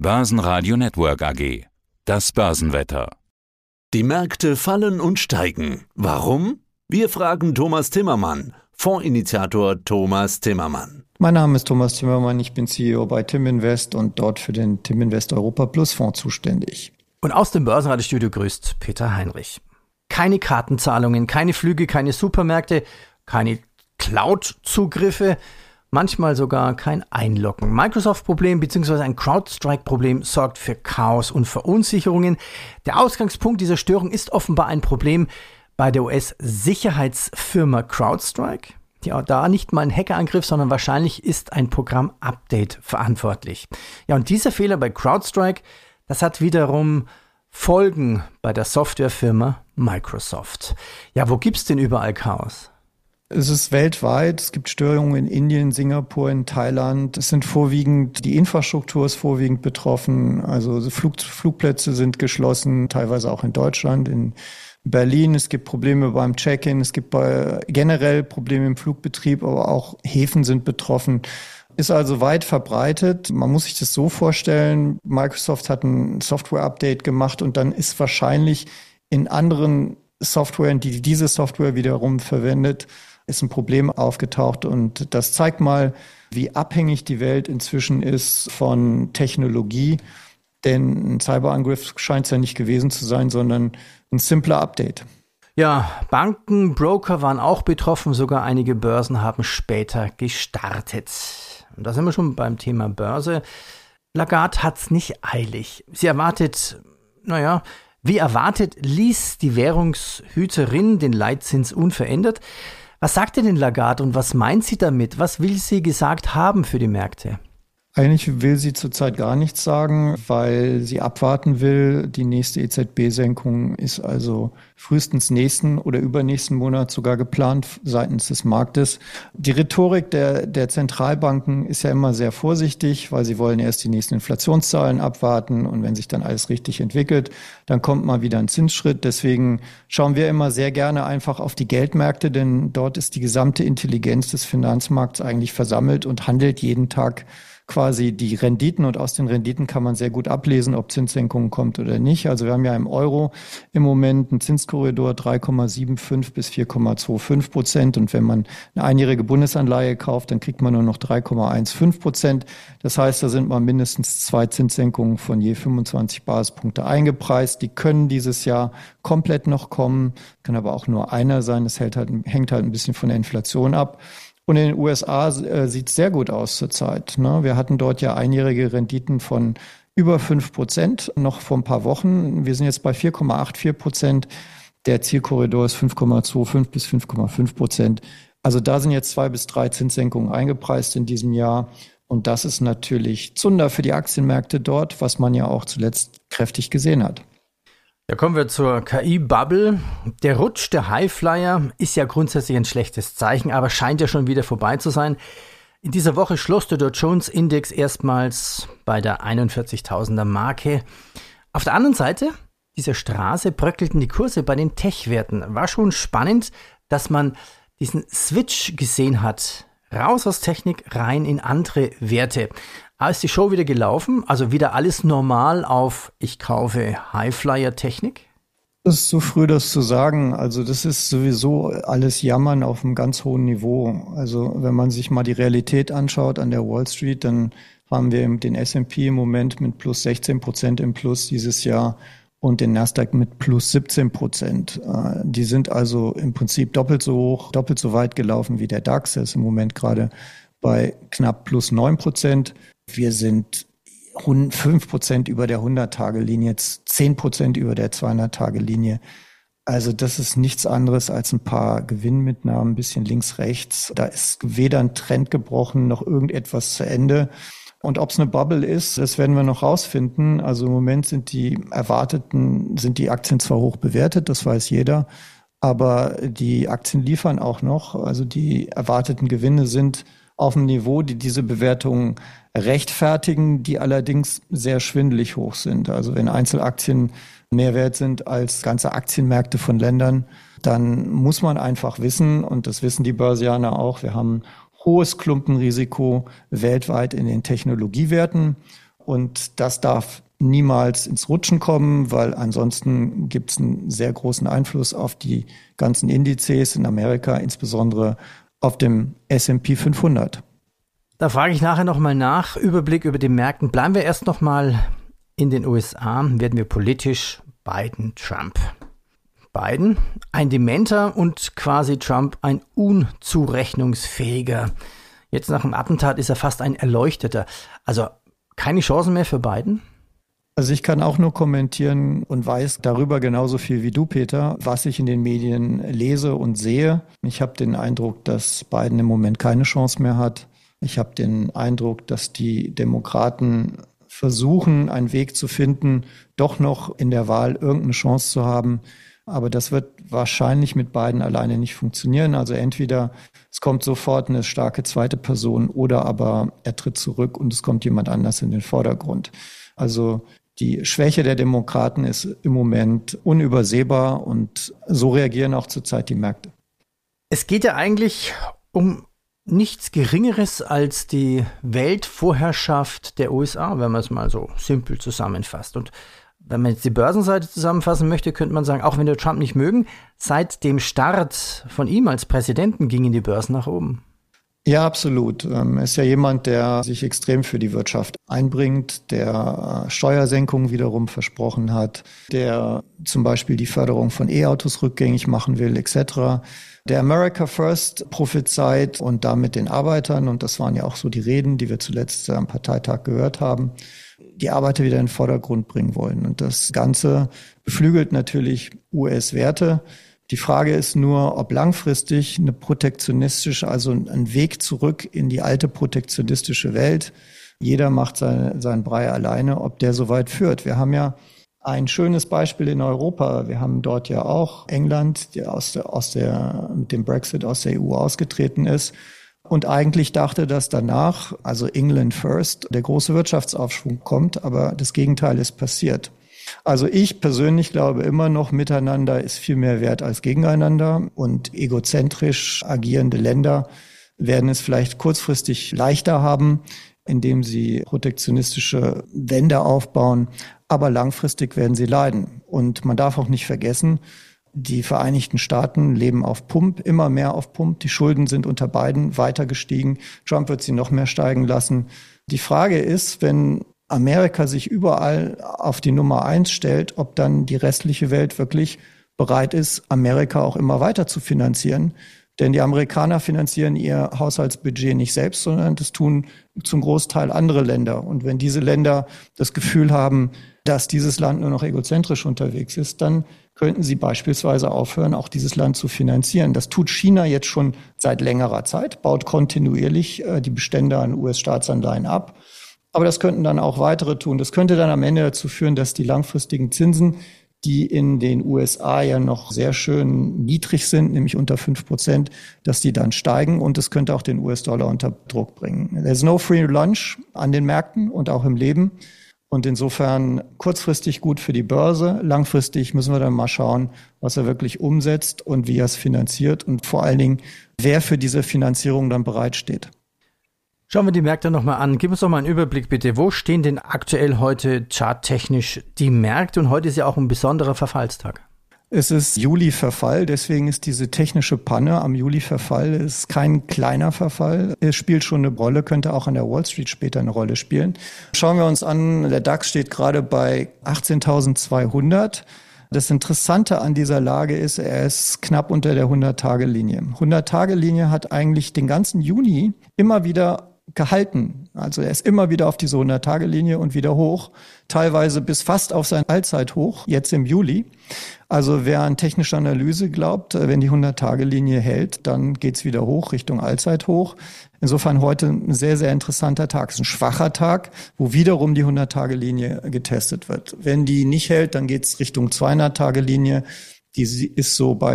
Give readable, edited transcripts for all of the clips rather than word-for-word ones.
Börsenradio Network AG. Das Börsenwetter. Die Märkte fallen und steigen. Warum? Wir fragen Thomas Timmermann, Fondsinitiator Thomas Timmermann. Mein Name ist Thomas Timmermann, ich bin CEO bei Timinvest und dort für den Timinvest Europa Plus Fonds zuständig. Und aus dem Börsenradiostudio grüßt Peter Heinrich. Keine Kartenzahlungen, keine Flüge, keine Supermärkte, keine Cloud-Zugriffe, manchmal sogar kein Einloggen. Microsoft-Problem bzw. ein CrowdStrike-Problem sorgt für Chaos und Verunsicherungen. Der Ausgangspunkt dieser Störung ist offenbar ein Problem bei der US-Sicherheitsfirma CrowdStrike. Ja, da nicht mal ein Hackerangriff, sondern wahrscheinlich ist ein Programm-Update verantwortlich. Ja, und dieser Fehler bei CrowdStrike, das hat wiederum Folgen bei der Softwarefirma Microsoft. Ja, wo gibt's denn überall Chaos? Es ist weltweit, es gibt Störungen in Indien, Singapur, in Thailand. Es sind vorwiegend, die Infrastruktur ist vorwiegend betroffen. Also Flugplätze sind geschlossen, teilweise auch in Deutschland, in Berlin. Es gibt Probleme beim Check-in, es gibt generell Probleme im Flugbetrieb, aber auch Häfen sind betroffen. Ist also weit verbreitet. Man muss sich das so vorstellen, Microsoft hat ein Software-Update gemacht und dann ist wahrscheinlich in anderen Softwaren, die diese Software wiederum verwendet, ist ein Problem aufgetaucht. Und das zeigt mal, wie abhängig die Welt inzwischen ist von Technologie. Denn ein Cyberangriff scheint es ja nicht gewesen zu sein, sondern ein simpler Update. Ja, Banken, Broker waren auch betroffen, sogar einige Börsen haben später gestartet. Und da sind wir schon beim Thema Börse. Lagarde hat's nicht eilig. Sie erwartet, wie erwartet, ließ die Währungshüterin den Leitzins unverändert. Was sagte denn Lagarde und was meint sie damit? Was will sie gesagt haben für die Märkte? Eigentlich will sie zurzeit gar nichts sagen, weil sie abwarten will. Die nächste EZB-Senkung ist also frühestens nächsten oder übernächsten Monat sogar geplant seitens des Marktes. Die Rhetorik der Zentralbanken ist ja immer sehr vorsichtig, weil sie wollen erst die nächsten Inflationszahlen abwarten und wenn sich dann alles richtig entwickelt, dann kommt mal wieder ein Zinsschritt. Deswegen schauen wir immer sehr gerne einfach auf die Geldmärkte, denn dort ist die gesamte Intelligenz des Finanzmarkts eigentlich versammelt und handelt jeden Tag quasi die Renditen und aus den Renditen kann man sehr gut ablesen, ob Zinssenkungen kommt oder nicht. Also wir haben ja im Euro im Moment einen Zinskorridor 3,75 bis 4,25% und wenn man eine einjährige Bundesanleihe kauft, dann kriegt man nur noch 3,15%. Das heißt, da sind mal mindestens 2 Zinssenkungen von je 25 Basispunkte eingepreist. Die können dieses Jahr komplett noch kommen, kann aber auch nur einer sein. Das hängt halt ein bisschen von der Inflation ab. Und in den USA sieht es sehr gut aus zurzeit. Wir hatten dort ja einjährige Renditen von über 5%, noch vor ein paar Wochen. Wir sind jetzt bei 4,84%. Der Zielkorridor ist 5,25 bis 5,5%. Also da sind jetzt 2 bis 3 Zinssenkungen eingepreist in diesem Jahr. Und das ist natürlich Zunder für die Aktienmärkte dort, was man ja auch zuletzt kräftig gesehen hat. Ja, kommen wir zur KI-Bubble. Der Rutsch der Highflyer ist ja grundsätzlich ein schlechtes Zeichen, aber scheint ja schon wieder vorbei zu sein. In dieser Woche schloss der Dow Jones Index erstmals bei der 41.000er Marke. Auf der anderen Seite dieser Straße bröckelten die Kurse bei den Tech-Werten. War schon spannend, dass man diesen Switch gesehen hat. Raus aus Technik, rein in andere Werte. Aber ist die Show wieder gelaufen? Also wieder alles normal auf ich kaufe Highflyer-Technik? Es ist zu früh, das zu sagen. Also das ist sowieso alles Jammern auf einem ganz hohen Niveau. Also wenn man sich mal die Realität anschaut an der Wall Street, dann haben wir den S&P im Moment mit plus 16% im Plus dieses Jahr und den Nasdaq mit plus 17%. Die sind also im Prinzip doppelt so hoch, doppelt so weit gelaufen wie der DAX. Der ist im Moment gerade bei knapp plus 9%. Wir sind 5% über der 100-Tage-Linie, jetzt 10% über der 200-Tage-Linie. Also das ist nichts anderes als ein paar Gewinnmitnahmen, ein bisschen links, rechts. Da ist weder ein Trend gebrochen, noch irgendetwas zu Ende. Und ob es eine Bubble ist, das werden wir noch rausfinden. Also im Moment sind die Aktien zwar hoch bewertet, das weiß jeder, aber die Aktien liefern auch noch. Also die erwarteten Gewinne sind auf dem Niveau, die diese Bewertungen rechtfertigen, die allerdings sehr schwindelig hoch sind. Also wenn Einzelaktien mehr wert sind als ganze Aktienmärkte von Ländern, dann muss man einfach wissen, und das wissen die Börsianer auch, wir haben hohes Klumpenrisiko weltweit in den Technologiewerten. Und das darf niemals ins Rutschen kommen, weil ansonsten gibt es einen sehr großen Einfluss auf die ganzen Indizes in Amerika, insbesondere auf dem S&P 500. Da frage ich nachher nochmal nach. Überblick über die Märkten. Bleiben wir erst nochmal in den USA. Werden wir politisch. Biden, Trump. Biden, ein Dementer und quasi Trump ein unzurechnungsfähiger. Jetzt nach dem Attentat ist er fast ein Erleuchteter. Also keine Chancen mehr für Biden? Also ich kann auch nur kommentieren und weiß darüber genauso viel wie du, Peter, was ich in den Medien lese und sehe. Ich habe den Eindruck, dass Biden im Moment keine Chance mehr hat. Ich habe den Eindruck, dass die Demokraten versuchen, einen Weg zu finden, doch noch in der Wahl irgendeine Chance zu haben. Aber das wird wahrscheinlich mit Biden alleine nicht funktionieren. Also entweder es kommt sofort eine starke zweite Person oder aber er tritt zurück und es kommt jemand anders in den Vordergrund. Also die Schwäche der Demokraten ist im Moment unübersehbar und so reagieren auch zurzeit die Märkte. Es geht ja eigentlich um nichts Geringeres als die Weltvorherrschaft der USA, wenn man es mal so simpel zusammenfasst. Und wenn man jetzt die Börsenseite zusammenfassen möchte, könnte man sagen, auch wenn wir Trump nicht mögen, seit dem Start von ihm als Präsidenten gingen die Börsen nach oben. Ja, absolut. Er ist ja jemand, der sich extrem für die Wirtschaft einbringt, der Steuersenkungen wiederum versprochen hat, der zum Beispiel die Förderung von E-Autos rückgängig machen will, etc. Der America First prophezeit und damit den Arbeitern, und das waren ja auch so die Reden, die wir zuletzt am Parteitag gehört haben, die Arbeiter wieder in den Vordergrund bringen wollen. Und das Ganze beflügelt natürlich US-Werte. Die Frage ist nur, ob langfristig eine protektionistische, also ein Weg zurück in die alte protektionistische Welt, jeder macht seinen Brei alleine, ob der so weit führt. Wir haben ja ein schönes Beispiel in Europa. Wir haben dort ja auch England, die mit dem Brexit aus der EU ausgetreten ist. Und eigentlich dachte, dass danach, also England first, der große Wirtschaftsaufschwung kommt, aber das Gegenteil ist passiert. Also ich persönlich glaube immer noch, miteinander ist viel mehr wert als gegeneinander und egozentrisch agierende Länder werden es vielleicht kurzfristig leichter haben, indem sie protektionistische Wände aufbauen, aber langfristig werden sie leiden. Und man darf auch nicht vergessen, die Vereinigten Staaten leben auf Pump, immer mehr auf Pump. Die Schulden sind unter Biden weiter gestiegen. Trump wird sie noch mehr steigen lassen. Die Frage ist, wenn Amerika sich überall auf die Nummer 1 stellt, ob dann die restliche Welt wirklich bereit ist, Amerika auch immer weiter zu finanzieren. Denn die Amerikaner finanzieren ihr Haushaltsbudget nicht selbst, sondern das tun zum Großteil andere Länder. Und wenn diese Länder das Gefühl haben, dass dieses Land nur noch egozentrisch unterwegs ist, dann könnten sie beispielsweise aufhören, auch dieses Land zu finanzieren. Das tut China jetzt schon seit längerer Zeit, baut kontinuierlich die Bestände an US-Staatsanleihen ab. Aber das könnten dann auch weitere tun. Das könnte dann am Ende dazu führen, dass die langfristigen Zinsen, die in den USA ja noch sehr schön niedrig sind, nämlich unter 5%, dass die dann steigen und es könnte auch den US-Dollar unter Druck bringen. There's no free lunch an den Märkten und auch im Leben. Und insofern kurzfristig gut für die Börse. Langfristig müssen wir dann mal schauen, was er wirklich umsetzt und wie er es finanziert und vor allen Dingen, wer für diese Finanzierung dann bereitsteht. Schauen wir die Märkte nochmal an. Gib uns doch mal einen Überblick bitte. Wo stehen denn aktuell heute charttechnisch die Märkte? Und heute ist ja auch ein besonderer Verfallstag. Es ist Juli-Verfall, deswegen ist diese technische Panne am Juli-Verfall ist kein kleiner Verfall. Es spielt schon eine Rolle, könnte auch an der Wall Street später eine Rolle spielen. Schauen wir uns an, der DAX steht gerade bei 18.200. Das Interessante an dieser Lage ist, er ist knapp unter der 100-Tage-Linie. 100-Tage-Linie hat eigentlich den ganzen Juni immer wieder gehalten. Also er ist immer wieder auf diese 100-Tage-Linie und wieder hoch, teilweise bis fast auf sein Allzeithoch, jetzt im Juli. Also wer an technische Analyse glaubt, wenn die 100-Tage-Linie hält, dann geht's wieder hoch Richtung Allzeithoch. Insofern heute ein sehr, sehr interessanter Tag. Es ist ein schwacher Tag, wo wiederum die 100-Tage-Linie getestet wird. Wenn die nicht hält, dann geht's Richtung 200-Tage-Linie. Die ist so bei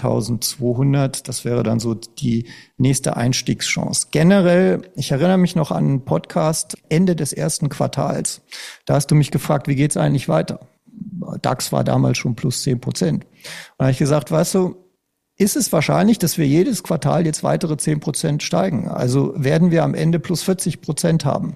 17.200. Das wäre dann so die nächste Einstiegschance. Generell, ich erinnere mich noch an einen Podcast Ende des ersten Quartals. Da hast du mich gefragt, wie geht's eigentlich weiter? DAX war damals schon plus 10%. Und da habe ich gesagt, weißt du, ist es wahrscheinlich, dass wir jedes Quartal jetzt weitere 10% steigen? Also werden wir am Ende plus 40% haben.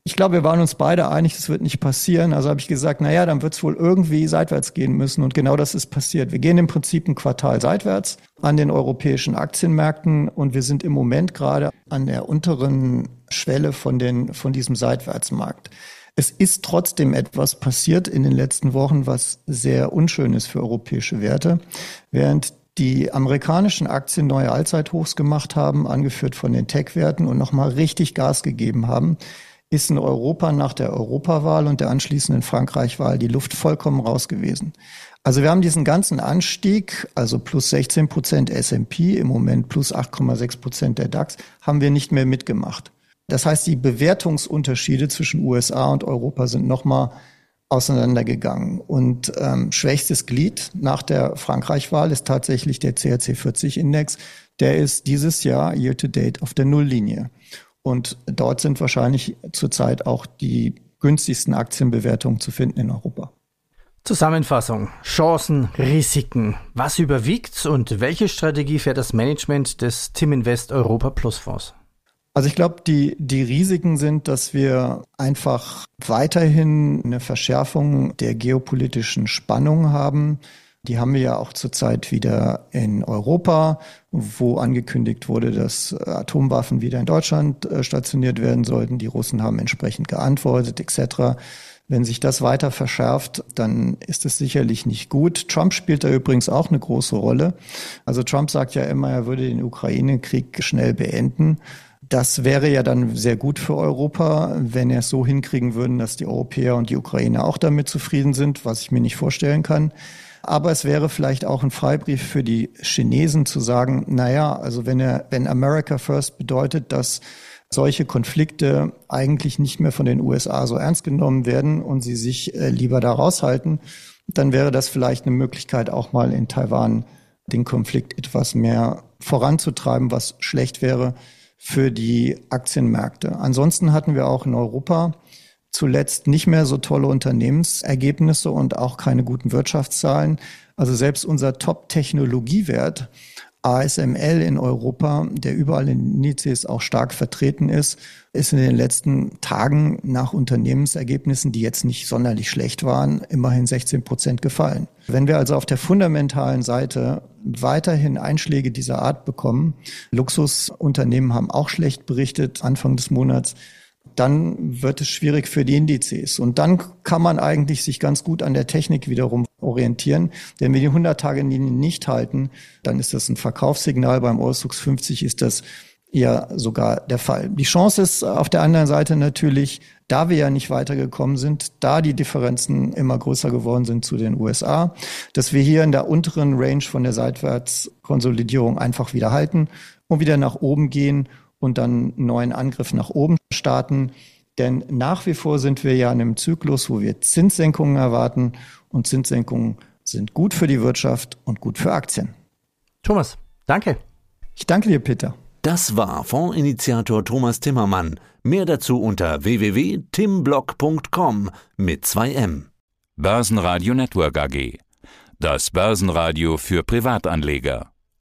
Ich glaube, wir waren uns beide einig, das wird nicht passieren. Also habe ich gesagt, naja, dann wird es wohl irgendwie seitwärts gehen müssen. Und genau das ist passiert. Wir gehen im Prinzip ein Quartal seitwärts an den europäischen Aktienmärkten. Und wir sind im Moment gerade an der unteren Schwelle von diesem Seitwärtsmarkt. Es ist trotzdem etwas passiert in den letzten Wochen, was sehr unschön ist für europäische Werte. Während die amerikanischen Aktien neue Allzeithochs gemacht haben, angeführt von den Tech-Werten und nochmal richtig Gas gegeben haben, ist in Europa nach der Europawahl und der anschließenden Frankreich-Wahl die Luft vollkommen raus gewesen. Also wir haben diesen ganzen Anstieg, also plus 16% S&P, im Moment plus 8,6% der DAX, haben wir nicht mehr mitgemacht. Das heißt, die Bewertungsunterschiede zwischen USA und Europa sind nochmal auseinandergegangen. Und schwächstes Glied nach der Frankreich-Wahl ist tatsächlich der CAC 40-Index. Der ist dieses Jahr year-to-date auf der Nulllinie. Und dort sind wahrscheinlich zurzeit auch die günstigsten Aktienbewertungen zu finden in Europa. Zusammenfassung: Chancen, Risiken. Was überwiegt und welche Strategie fährt das Management des Timinvest Europa Plus Fonds? Also ich glaube, die Risiken sind, dass wir einfach weiterhin eine Verschärfung der geopolitischen Spannung haben. Die haben wir ja auch zurzeit wieder in Europa, wo angekündigt wurde, dass Atomwaffen wieder in Deutschland stationiert werden sollten. Die Russen haben entsprechend geantwortet, etc. Wenn sich das weiter verschärft, dann ist es sicherlich nicht gut. Trump spielt da übrigens auch eine große Rolle. Also Trump sagt ja immer, er würde den Ukraine-Krieg schnell beenden. Das wäre ja dann sehr gut für Europa, wenn er es so hinkriegen würden, dass die Europäer und die Ukrainer auch damit zufrieden sind, was ich mir nicht vorstellen kann. Aber es wäre vielleicht auch ein Freibrief für die Chinesen zu sagen, naja, also wenn America First bedeutet, dass solche Konflikte eigentlich nicht mehr von den USA so ernst genommen werden und sie sich lieber da raushalten, dann wäre das vielleicht eine Möglichkeit, auch mal in Taiwan den Konflikt etwas mehr voranzutreiben, was schlecht wäre für die Aktienmärkte. Ansonsten hatten wir auch in Europa zuletzt nicht mehr so tolle Unternehmensergebnisse und auch keine guten Wirtschaftszahlen. Also selbst unser Top-Technologiewert ASML in Europa, der überall in den Indizes auch stark vertreten ist in den letzten Tagen nach Unternehmensergebnissen, die jetzt nicht sonderlich schlecht waren, immerhin 16% gefallen. Wenn wir also auf der fundamentalen Seite weiterhin Einschläge dieser Art bekommen, Luxusunternehmen haben auch schlecht berichtet Anfang des Monats, dann wird es schwierig für die Indizes. Und dann kann man eigentlich sich ganz gut an der Technik wiederum orientieren. Denn wenn die 100-Tage-Linien nicht halten, dann ist das ein Verkaufssignal. Beim Eurostoxx 50 ist das eher sogar der Fall. Die Chance ist auf der anderen Seite natürlich, da wir ja nicht weitergekommen sind, da die Differenzen immer größer geworden sind zu den USA, dass wir hier in der unteren Range von der Seitwärtskonsolidierung einfach wieder halten und wieder nach oben gehen und dann einen neuen Angriff nach oben starten. Denn nach wie vor sind wir ja in einem Zyklus, wo wir Zinssenkungen erwarten. Und Zinssenkungen sind gut für die Wirtschaft und gut für Aktien. Thomas, danke. Ich danke dir, Peter. Das war Fondsinitiator Thomas Timmermann. Mehr dazu unter www.timblock.com mit 2M. Börsenradio Network AG. Das Börsenradio für Privatanleger.